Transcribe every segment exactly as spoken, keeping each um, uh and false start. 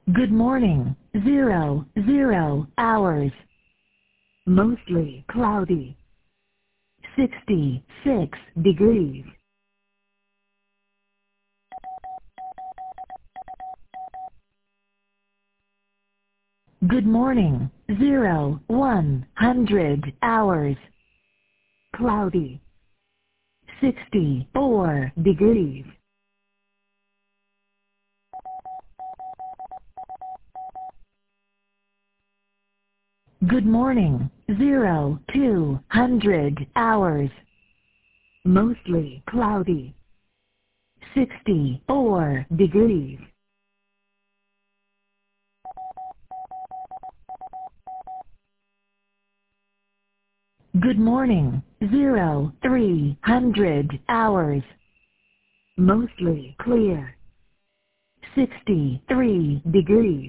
Good morning, zero, zero hours. Mostly cloudy. sixty-six degrees. Good morning, zero, one hundred hours. Cloudy. sixty-four degrees. Good morning, zero, two hundred hours. Mostly cloudy. sixty-four degrees. Good morning, zero, three hundred hours. Mostly clear. sixty-three degrees.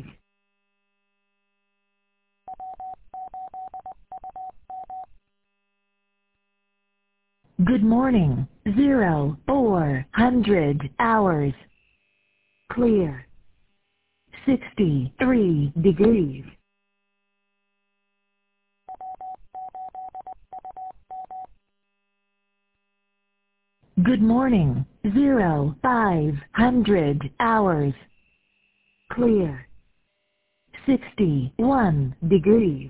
Good morning, zero, four hundred hours. Clear. sixty-three degrees. Good morning, zero, five hundred hours. Clear. sixty-one degrees.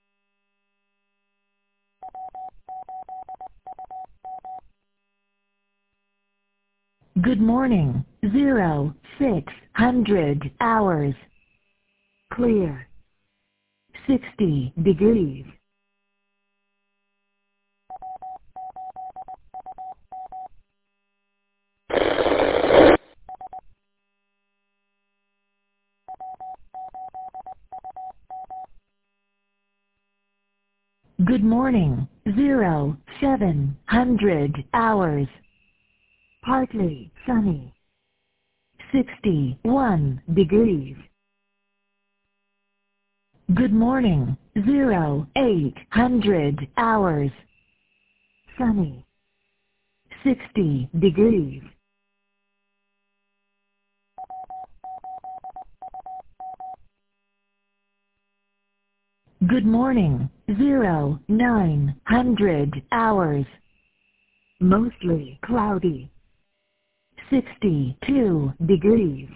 Good morning, zero, six hundred hours. Clear. sixty degrees. Good morning, zero, seven hundred hours. Partly sunny. sixty-one degrees. Good morning, zero, eight hundred hours. Sunny. sixty degrees. Good morning, zero, nine hundred hours. Mostly cloudy. sixty-two degrees.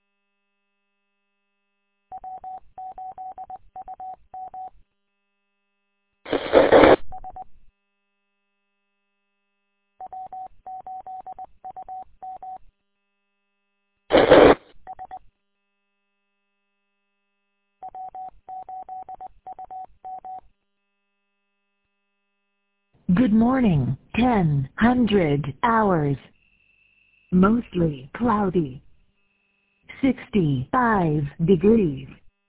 Good morning, ten hundred hours. Mostly cloudy. sixty-five degrees.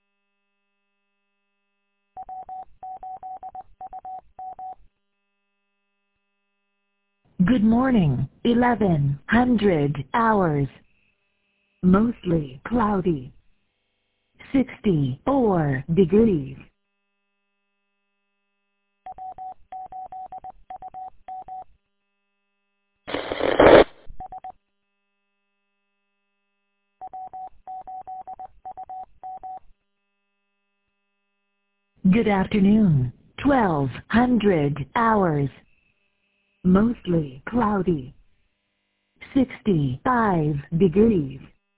Good morning, eleven hundred hours. Mostly cloudy. sixty-four degrees. Good afternoon, twelve hundred hours. Mostly cloudy. sixty-five degrees.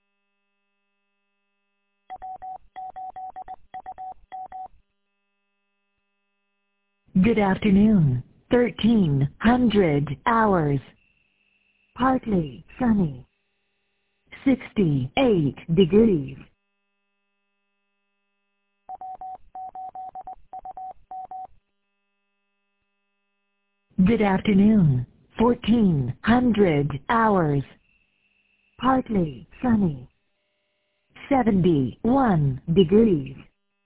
Good afternoon, thirteen hundred hours. Partly sunny. sixty-eight degrees. Good afternoon, fourteen hundred hours. Partly sunny. seventy-one degrees.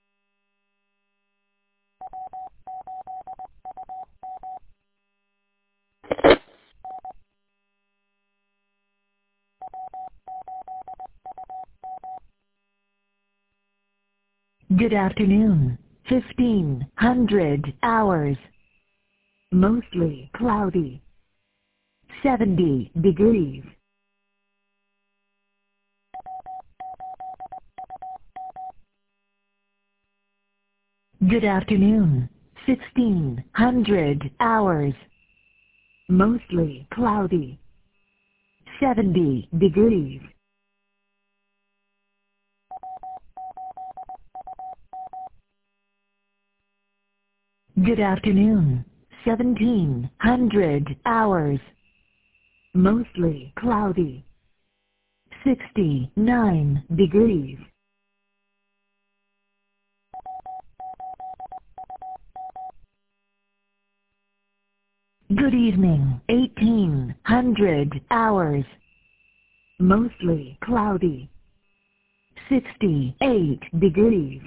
Good afternoon, fifteen hundred hours. Mostly cloudy. seventy degrees. Good afternoon. sixteen hundred hours. Mostly cloudy. seventy degrees. Good afternoon. seventeen hundred hours. Mostly cloudy. sixty-nine degrees. Good evening. eighteen hundred hours. Mostly cloudy. sixty-eight degrees.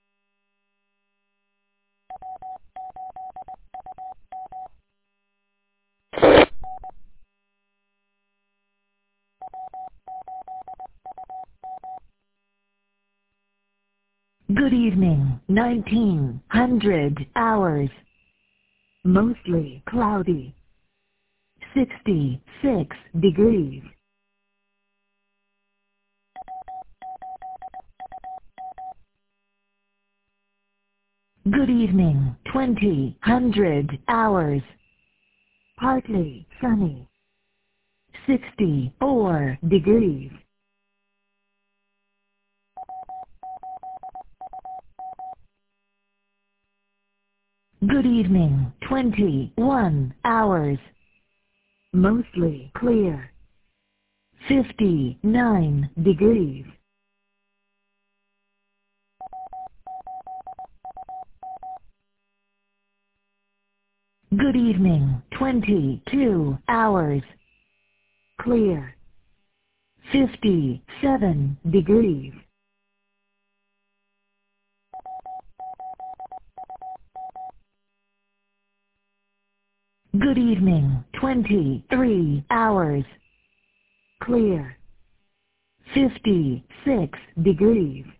Good evening. nineteen hundred hours. Mostly cloudy. sixty-six degrees. Good evening. twenty hundred hours. Partly sunny. sixty-four degrees. Good evening. twenty-one hours. Mostly clear. fifty-nine degrees. Good evening. twenty-two hours. Clear. fifty-seven degrees. Good evening. twenty-three hours. Clear. fifty-six degrees.